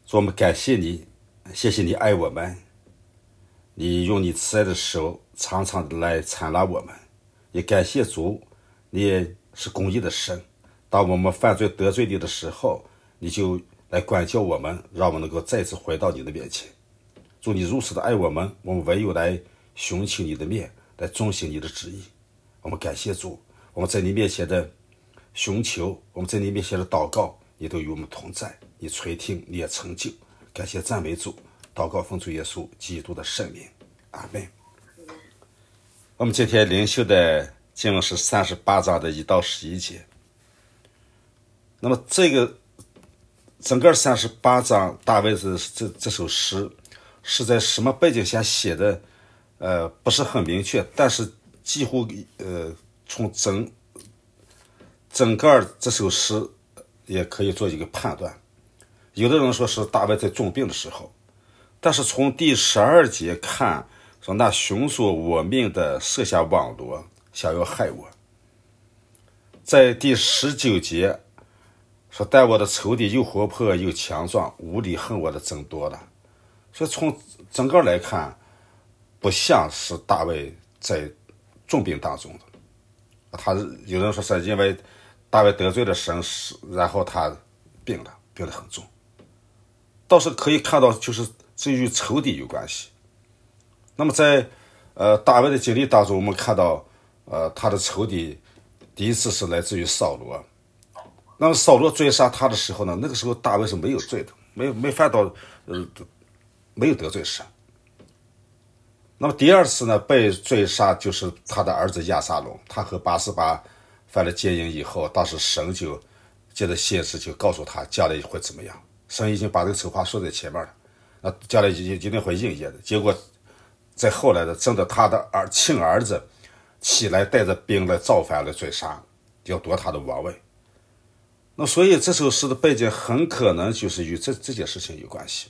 主，我们感谢你，谢谢你爱我们，你用你慈爱的手常常的来采纳我们，也感谢主，你也是公义的神。当我们犯罪得罪你的时候，你就来管教我们，让我们能够再次回到你的面前。主，你如此的爱我们，我们唯有来寻求你的面，来遵行你的旨意。我们感谢主，我们在你面前的寻求，我们在你面前的祷告，你都与我们同在，你垂听，你也成就。感谢赞美主，祷告奉主耶稣基督的圣名，阿们。我们今天灵修的经文是38章的1到11节。那么这个整个38章大卫的这首诗是在什么背景下写的？不是很明确，但是几乎从整个这首诗也可以做一个判断。有的人说是大卫在重病的时候，但是从第12节看，说那寻索我命的设下网罗，想要害我。在第19节说，但我的仇敌又活泼又强壮，无理恨我的增多了。所以从整个来看，不像是大卫在重病当中的。他有人说是因为大卫得罪了神，然后他病得很重。倒是可以看到，就是这与仇敌有关系。那么在大卫的经历当中，我们看到他的仇敌第一次是来自于扫罗。那么扫罗追杀他的时候呢，那个时候大卫是没有罪的，没犯到没有得罪神。那么第二次呢，被追杀就是他的儿子亚撒龙，他和拔示巴犯了奸淫以后，当时神就借着先知就告诉他将来会怎么样，神已经把这个丑话说在前面了，那将来一定会应验的。结果在后来的真的他的亲儿子起来带着兵来造反来追杀，要夺他的王位。那所以这首诗的背景很可能就是与这件事情有关系。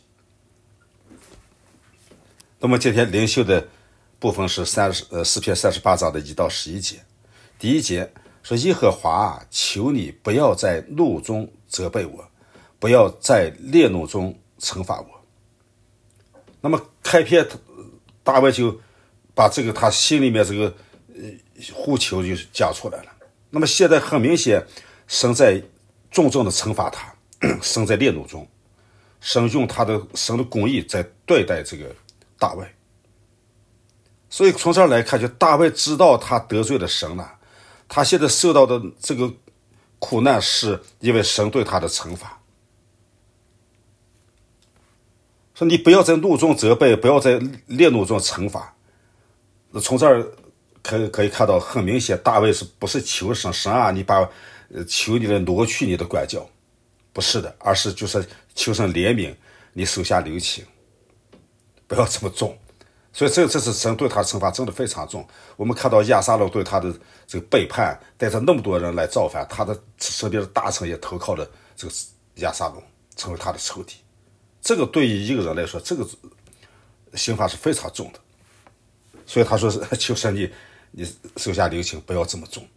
那么今天灵修的部分是诗篇38章的1到11节。第一节说，耶和华，求你不要在怒中责备我，不要在烈怒中惩罚我。那么开篇大卫就把这个他心里面这个呼求就讲出来了。那么现在很明显，神在重重的惩罚他，神在烈怒中，神用神的公义在对待这个大卫。所以从这儿来看，就大卫知道他得罪了神了，他现在受到的这个苦难是因为神对他的惩罚。说你不要在怒中责备，不要在烈怒中惩罚。从这儿可以看到，很明显大卫是不是求神啊，你把求你来挪去你的管教，不是的，而是就是求神怜悯，你手下留情，不要这么重。所以这次神对他的惩罚真的非常重。我们看到亚撒龙对他的这个背叛，带着那么多人来造反，他的身边的大臣也投靠了这个亚撒龙，成为他的仇敌。这个对于一个人来说，这个刑罚是非常重的。所以他说是求神你手下留情，不要这么重。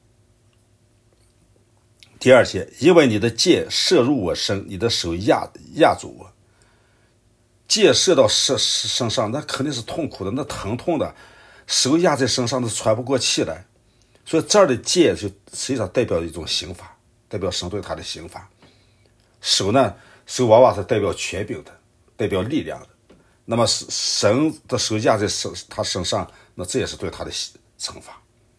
第二节，因为你的箭射入我身，你的手压住我。箭射到身上，那肯定是痛苦的，那疼痛的，手压在身上都喘不过气来。所以这儿的箭就实际上代表一种刑罚，代表神对他的刑罚。手呢，手往往是代表权柄的，代表力量的。那么神的手压在他身上，那这也是对他的惩罚。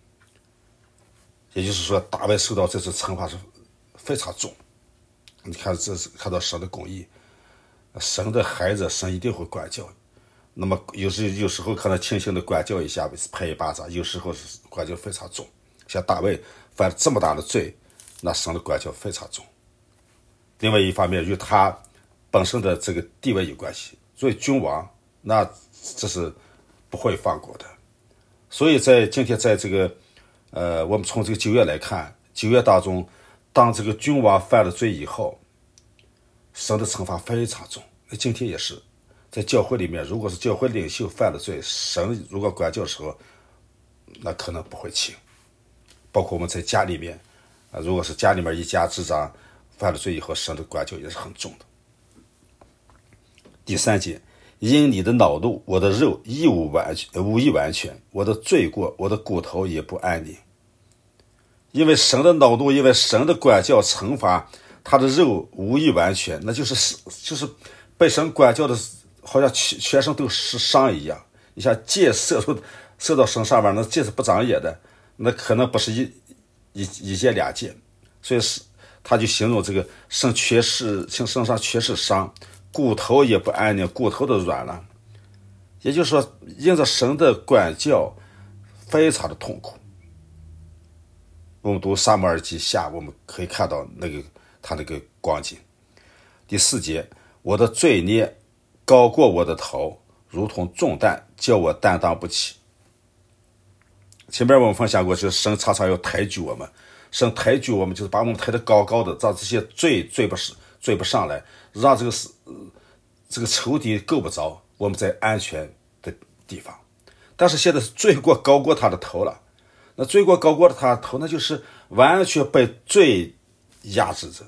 也就是说，大卫受到这次惩罚是非常重。你看，这是看到神的公义，神的孩子，神一定会管教。那么有时候可能轻轻的管教一下，拍一巴掌；有时候是管教非常重。像大卫犯了这么大的罪，那神的管教非常重。另外一方面，与他本身的这个地位有关系。作为君王，那这是不会放过的。所以在今天在这个我们从这个9月来看，9月当中，当这个君王犯了罪以后，神的惩罚非常重。今天也是在教会里面，如果是教会领袖犯了罪，神如果管教的时候，那可能不会轻。包括我们在家里面，如果是家里面一家之长犯了罪以后，神的管教也是很重的。 第3节，因你的恼怒，我的肉无一完全，我的罪过，我的骨头也不安宁。因为神的恼怒，因为神的管教惩罚，他的肉无一完全，那就是被神管教的，好像全身都是伤一样。你像箭射到身上面，那箭是不长眼的，那可能不是一箭两箭，所以他就形容这个身上全是伤，骨头也不安宁，骨头都软了。也就是说，因着神的管教，非常的痛苦。我们读撒母耳记下，我们可以看到他那个光景。第4节，我的罪孽高过我的头，如同重担，叫我担当不起。前面我们分享过，就是神常常要抬举我们，神抬举我们，就是把我们抬得高高的，让这些追不上来，让这个仇敌够不着，我们在安全的地方。但是现在是罪过高过他的头了，那罪过高过他的头，那就是完全被罪压制着，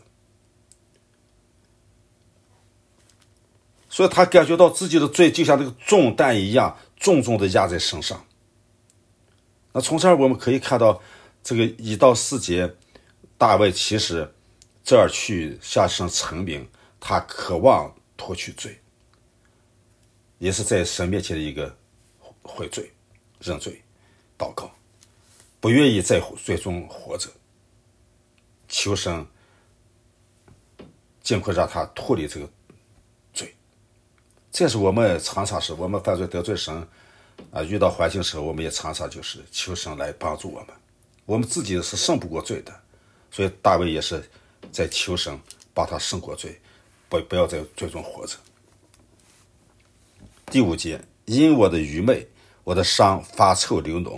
所以他感觉到自己的罪就像这个重担一样，重重的压在身上。那从这儿我们可以看到，这个1到4节，大卫其实这儿去向神陈明，他渴望脱去罪，也是在神面前的一个悔罪、认罪、祷告，不愿意在罪中活着，求神尽快让他脱离这个罪。这是我们常常是我们犯罪得罪神遇到环境的时候，我们也常常就是求神来帮助我们。我们自己是胜不过罪的，所以大卫也是在求神帮他胜过罪，不要在罪中活着。第5节，因我的愚昧，我的伤发臭流脓。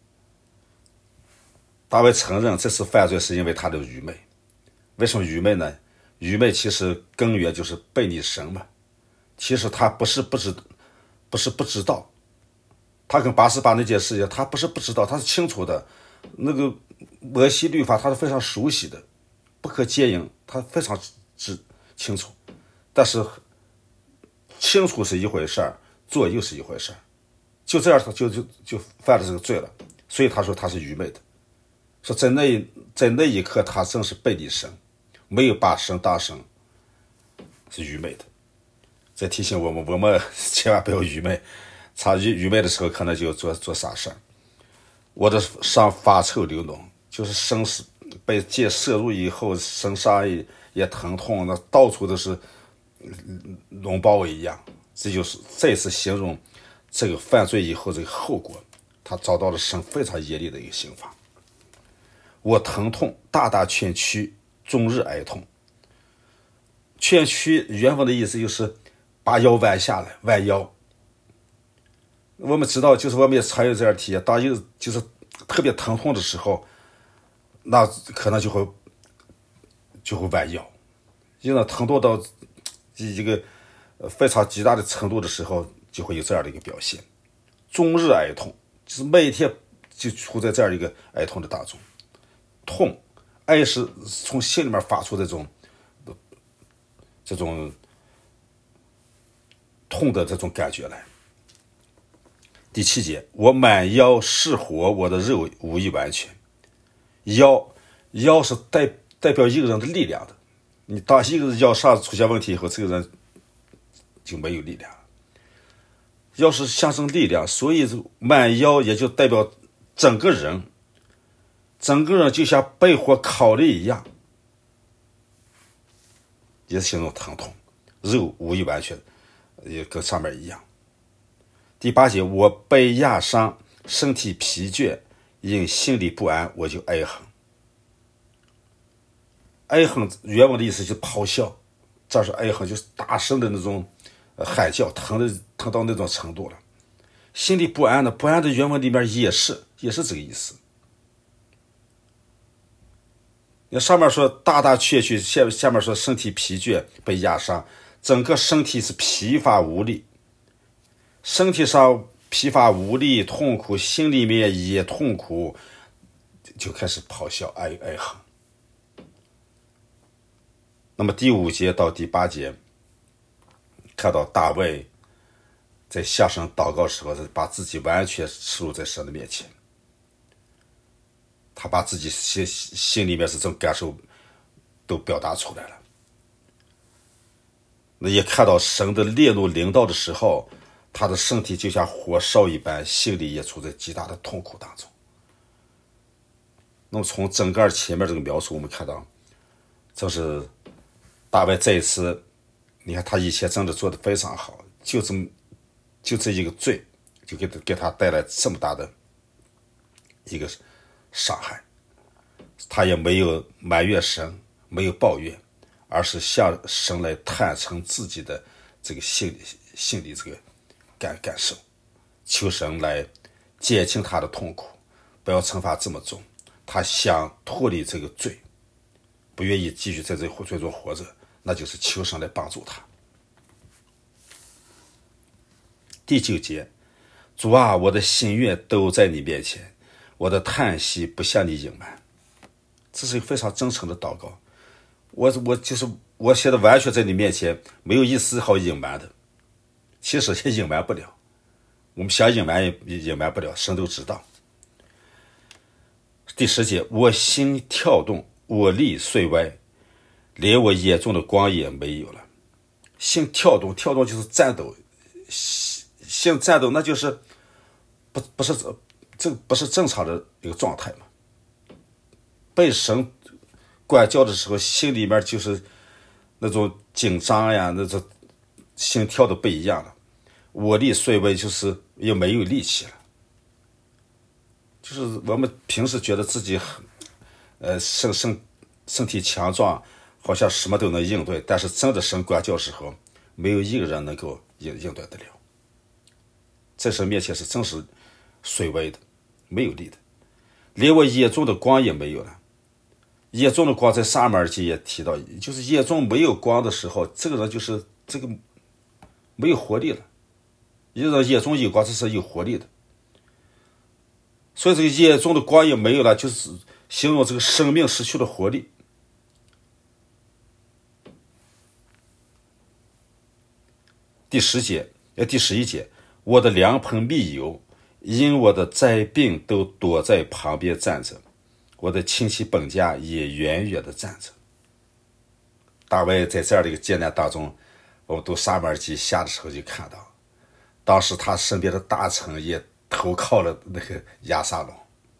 大卫承认这次犯罪是因为他的愚昧。为什么愚昧呢？愚昧其实根源就是背逆神嘛。其实他不是不知道，他跟拔示巴那件事情，他不是不知道，他是清楚的。那个摩西律法他是非常熟悉的，不可奸淫，他非常清楚。但是清楚是一回事儿，做又是一回事儿，就这样他就犯了这个罪了。所以他说他是愚昧的，说在那一刻他真是背逆神，没有把神当神，是愚昧的。在提醒我们千万不要愚昧，愚昧的时候可能就做傻事儿。我的伤发臭流脓，就是身是被箭射入以后，身上也疼痛，那到处都是脓包一样。这是形容这个犯罪以后这个后果，他遭到了神非常严厉的一个刑罚。我疼痛，大大蜷曲，终日哀痛。蜷曲原文的意思就是把腰弯下来，弯腰。我们知道，就是我们也常有这样体验，当就是特别疼痛的时候，那可能就会弯腰，因为疼痛到一个非常极大的程度的时候，就会有这样的一个表现。终日哀痛，就是每天就处在这样一个哀痛的当中。痛，哀是从心里面发出这种痛的这种感觉来。第7节，我满腰是火，我的肉无一完全。腰是代表一个人的力量的，你当一个人腰上出现问题以后，这个人就没有力量。腰是象征力量，所以满腰也就代表整个人就像被火烤了一样，也是形容疼痛，肉无一完全，也跟上面一样。第8节，我被压伤，身体疲倦，因心里不安，我就哀恨。哀恨原文的意思就是咆哮，这是哀恨，就是大声的那种喊叫，疼到那种程度了。心里不安的，不安的原文里面也是这个意思。上面说大大缺去，下面说身体疲倦，被压伤，整个身体是疲乏无力，身体上疲乏无力痛苦，心里面也痛苦，就开始咆哮哀恨。那么第5节到第8节看到大卫在向神祷告的时候，是把自己完全赤露在神的面前，他把自己心里面这种感受都表达出来了。那也看到神的烈怒临到的时候，他的身体就像火烧一般，心里也处在极大的痛苦当中。那么从整个前面这个描述，我们看到，正是大卫这一次，你看他以前真的做得非常好，就这一个罪，就给他带来这么大的一个伤害。他也没有埋怨神，没有抱怨，而是向神来坦诚自己的这个心里这个感受，求神来减轻他的痛苦，不要惩罚这么重。他想脱离这个罪，不愿意继续在这个罪中活着，那就是求神来帮助他。第9节，主啊，我的心愿都在你面前，我的叹息不向你隐瞒。这是一个非常真诚的祷告。我现在完全在你面前，没有一丝好隐瞒的，其实也隐瞒不了。我们想隐瞒也隐瞒不了，神都知道。第10节，我心跳动，我力碎歪，连我眼中的光也没有了。心跳动就是颤抖，心颤抖，那就是这不是正常的一个状态嘛。被神管教的时候，心里面就是那种紧张呀，那种心跳都不一样了。我力碎歪，就是也没有力气了。就是我们平时觉得自己身体强壮，好像什么都能应对，但是真的神管教时候，没有一个人能够应对得了。在神面前是真是碎歪的，没有力的，连我眼中的光也没有了。眼中的光在撒母耳记也提到，就是眼中没有光的时候，这个人就是这个没有活力了。一个人眼中有光，这是有活力的。所以这个眼中的光也没有了，就是形容这个生命失去了活力。第11节，我的良朋密友因我的灾病都躲在旁边站着，我的亲戚本家也远远的站着。大卫在这样的一个艰难当中，我们读撒母耳记下的时候就看到，当时他身边的大臣也投靠了那个押沙龙。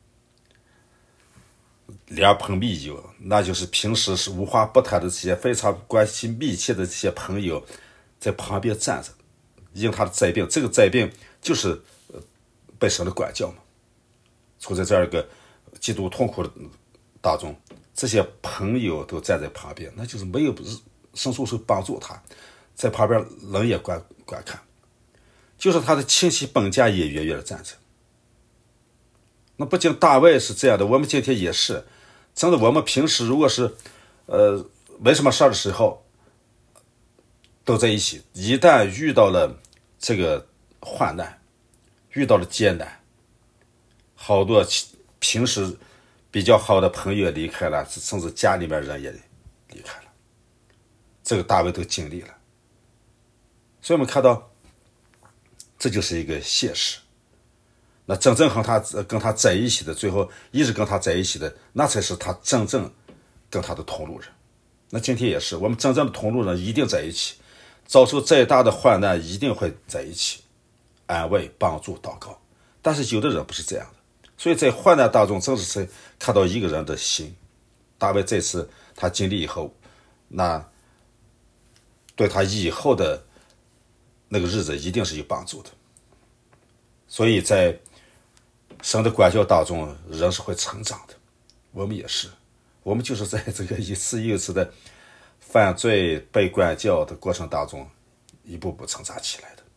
良朋密友，那就是平时是无话不谈的这些非常关系密切的这些朋友，在旁边站着，因他的灾病，这个灾病就是被神的管教嘛，处在这样一个极度痛苦的当中，这些朋友都站在旁边，那就是没有伸出手帮助他，在旁边冷眼观看，就是他的亲戚本家也远远的站着。那不仅大卫是这样的，我们今天也是，真的，我们平时如果是没什么事儿的时候都在一起，一旦遇到了这个患难，遇到了艰难，好多平时比较好的朋友也离开了，甚至家里面人也离开了，这个大卫都经历了。所以我们看到这就是一个现实。那真正跟他在一起的，最后一直跟他在一起的，那才是他真正跟他的同路人。那今天也是，我们真正的同路人一定在一起，遭受再大的患难一定会在一起，安慰、帮助、祷告。但是有的人不是这样的，所以在患难当中，正是看到一个人的心。大卫这次他经历以后，那对他以后的那个日子一定是有帮助的。所以在神的管教当中，人是会成长的，我们也是，我们就是在这个一次又一次的犯罪被管教的过程当中，一步步成长起来的。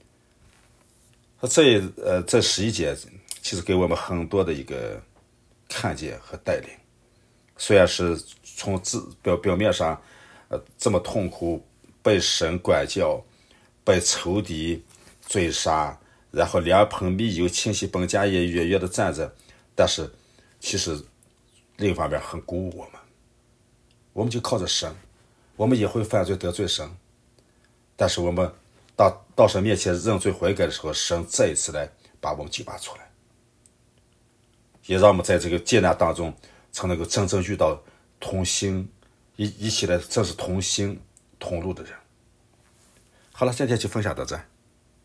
这11节其实给我们很多的一个看见和带领。虽然是从表面上这么痛苦，被神管教，被仇敌追杀，然后良朋密友亲戚本家也远远的站着，但是其实另一方面很鼓舞我们就靠着神，我们也会犯罪得罪神， 但是我们到神面前认罪悔改的时候，神再一次来把我们提拔出来，也让我们在这个艰难当中才能够真正遇到同心一起来，真是同心同路的人。好了，今天就分享到这。